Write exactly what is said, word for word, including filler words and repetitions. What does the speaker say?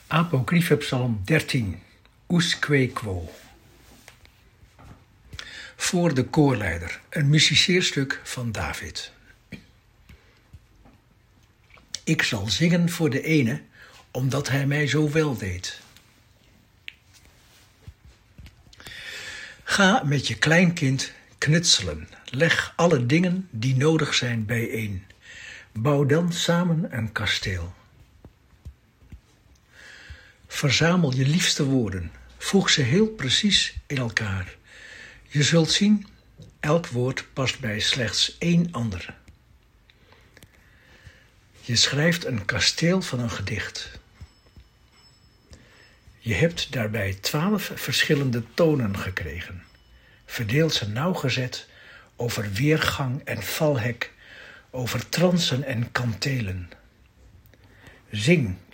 Apocryphe Psalm dertien, Usque quo. Voor de koorleider, een musiceerstuk van David. Ik zal zingen voor de ene, omdat hij mij zo wel deed. Ga met je kleinkind knutselen, leg alle dingen die nodig zijn bijeen. Bouw dan samen een kasteel. Verzamel je liefste woorden, voeg ze heel precies in elkaar. Je zult zien, elk woord past bij slechts één andere. Je schrijft een kasteel van een gedicht. Je hebt daarbij twaalf verschillende tonen gekregen. Verdeel ze nauwgezet over weergang en valhek, over transen en kantelen. Zing,